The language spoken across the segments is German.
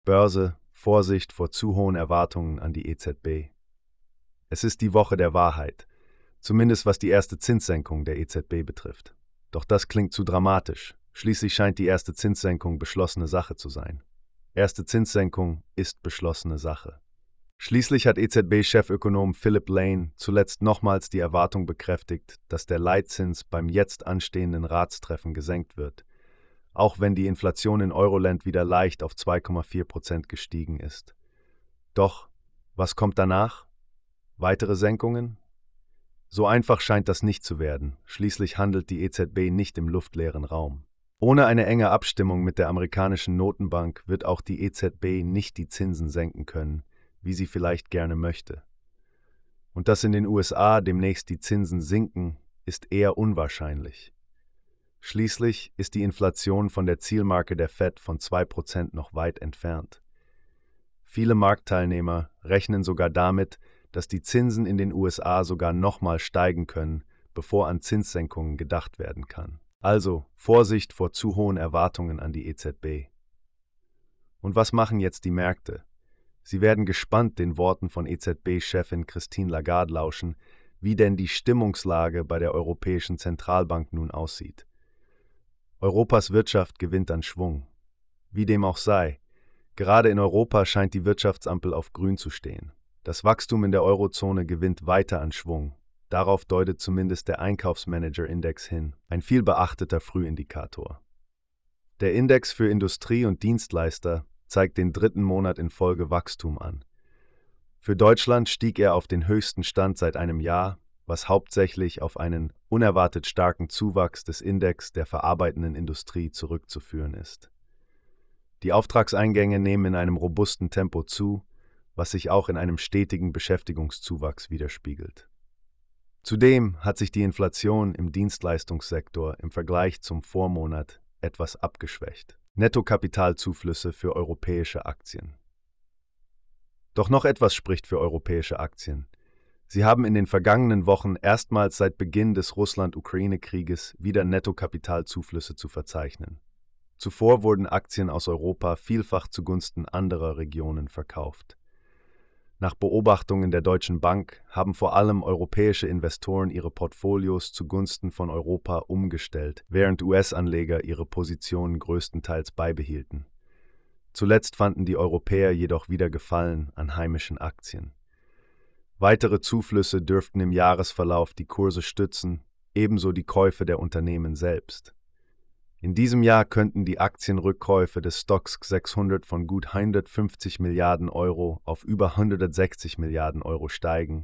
Börse, Vorsicht vor zu hohen Erwartungen an die EZB. Es ist die Woche der Wahrheit, zumindest was die erste Zinssenkung der EZB betrifft. Doch das klingt zu dramatisch. Schließlich scheint die erste Zinssenkung beschlossene Sache zu sein. Erste Zinssenkung ist beschlossene Sache. Schließlich hat EZB-Chefökonom Philip Lane zuletzt nochmals die Erwartung bekräftigt, dass der Leitzins beim jetzt anstehenden Ratstreffen gesenkt wird, auch wenn die Inflation in Euroland wieder leicht auf 2,4% gestiegen ist. Doch, was kommt danach? Weitere Senkungen? So einfach scheint das nicht zu werden. Schließlich handelt die EZB nicht im luftleeren Raum. Ohne eine enge Abstimmung mit der amerikanischen Notenbank wird auch die EZB nicht die Zinsen senken können, wie sie vielleicht gerne möchte. Und dass in den USA demnächst die Zinsen sinken, ist eher unwahrscheinlich. Schließlich ist die Inflation von der Zielmarke der Fed von 2% noch weit entfernt. Viele Marktteilnehmer rechnen sogar damit, dass die Zinsen in den USA sogar nochmal steigen können, bevor an Zinssenkungen gedacht werden kann. Also Vorsicht vor zu hohen Erwartungen an die EZB. Und was machen jetzt die Märkte? Sie werden gespannt den Worten von EZB-Chefin Christine Lagarde lauschen, wie denn die Stimmungslage bei der Europäischen Zentralbank nun aussieht. Europas Wirtschaft gewinnt an Schwung. Wie dem auch sei, gerade in Europa scheint die Wirtschaftsampel auf grün zu stehen. Das Wachstum in der Eurozone gewinnt weiter an Schwung. Darauf deutet zumindest der Einkaufsmanager-Index hin, ein viel beachteter Frühindikator. Der Index für Industrie und Dienstleister zeigt den dritten Monat in Folge Wachstum an. Für Deutschland stieg er auf den höchsten Stand seit einem Jahr, was hauptsächlich auf einen unerwartet starken Zuwachs des Index der verarbeitenden Industrie zurückzuführen ist. Die Auftragseingänge nehmen in einem robusten Tempo zu, was sich auch in einem stetigen Beschäftigungszuwachs widerspiegelt. Zudem hat sich die Inflation im Dienstleistungssektor im Vergleich zum Vormonat etwas abgeschwächt. Nettokapitalzuflüsse für europäische Aktien. Doch noch etwas spricht für europäische Aktien. Sie haben in den vergangenen Wochen erstmals seit Beginn des Russland-Ukraine-Krieges wieder Nettokapitalzuflüsse zu verzeichnen. Zuvor wurden Aktien aus Europa vielfach zugunsten anderer Regionen verkauft. Nach Beobachtungen der Deutschen Bank haben vor allem europäische Investoren ihre Portfolios zugunsten von Europa umgestellt, während US-Anleger ihre Positionen größtenteils beibehielten. Zuletzt fanden die Europäer jedoch wieder Gefallen an heimischen Aktien. Weitere Zuflüsse dürften im Jahresverlauf die Kurse stützen, ebenso die Käufe der Unternehmen selbst. In diesem Jahr könnten die Aktienrückkäufe des Stoxx 600 von gut 150 Milliarden Euro auf über 160 Milliarden Euro steigen.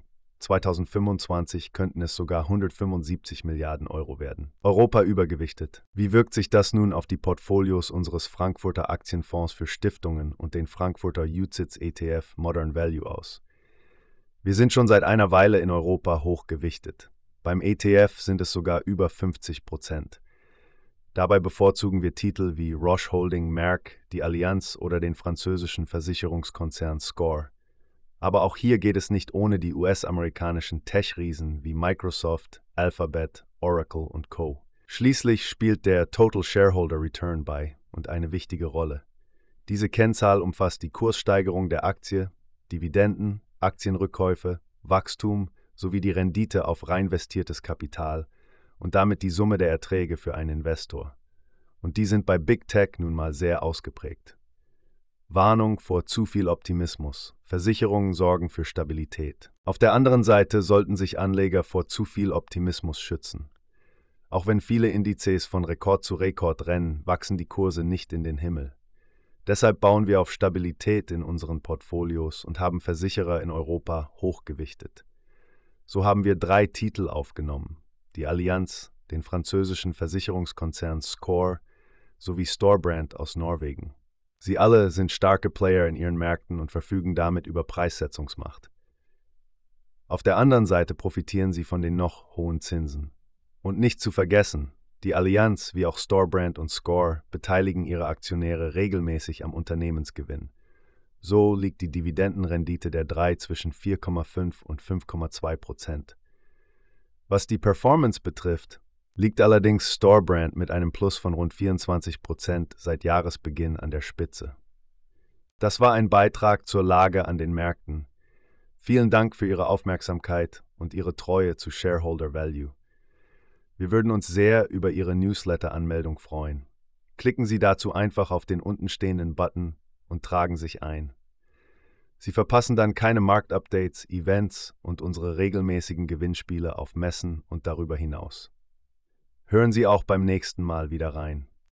2025 könnten es sogar 175 Milliarden Euro werden. Europa übergewichtet. Wie wirkt sich das nun auf die Portfolios unseres Frankfurter Aktienfonds für Stiftungen und den Frankfurter UCITS-ETF Modern Value aus? Wir sind schon seit einer Weile in Europa hochgewichtet. Beim ETF sind es sogar über 50%. Dabei bevorzugen wir Titel wie Roche Holding, Merck, die Allianz oder den französischen Versicherungskonzern SCOR. Aber auch hier geht es nicht ohne die US-amerikanischen Tech-Riesen wie Microsoft, Alphabet, Oracle und Co. Schließlich spielt der Total Shareholder Return bei und eine wichtige Rolle. Diese Kennzahl umfasst die Kurssteigerung der Aktie, Dividenden, Aktienrückkäufe, Wachstum sowie die Rendite auf reinvestiertes Kapital und damit die Summe der Erträge für einen Investor. Und die sind bei Big Tech nun mal sehr ausgeprägt. Warnung vor zu viel Optimismus. Versicherungen sorgen für Stabilität. Auf der anderen Seite sollten sich Anleger vor zu viel Optimismus schützen. Auch wenn viele Indizes von Rekord zu Rekord rennen, wachsen die Kurse nicht in den Himmel. Deshalb bauen wir auf Stabilität in unseren Portfolios und haben Versicherer in Europa hochgewichtet. So haben wir 3 Titel aufgenommen: die Allianz, den französischen Versicherungskonzern SCOR sowie Storebrand aus Norwegen. Sie alle sind starke Player in ihren Märkten und verfügen damit über Preissetzungsmacht. Auf der anderen Seite profitieren sie von den noch hohen Zinsen. Und nicht zu vergessen, die Allianz wie auch Storebrand und SCOR beteiligen ihre Aktionäre regelmäßig am Unternehmensgewinn. So liegt die Dividendenrendite der 3 zwischen 4,5 und 5,2%. Was die Performance betrifft, liegt allerdings Storebrand mit einem Plus von rund 24% seit Jahresbeginn an der Spitze. Das war ein Beitrag zur Lage an den Märkten. Vielen Dank für Ihre Aufmerksamkeit und Ihre Treue zu Shareholder Value. Wir würden uns sehr über Ihre Newsletter-Anmeldung freuen. Klicken Sie dazu einfach auf den untenstehenden Button und tragen sich ein. Sie verpassen dann keine Marktupdates, Events und unsere regelmäßigen Gewinnspiele auf Messen und darüber hinaus. Hören Sie auch beim nächsten Mal wieder rein.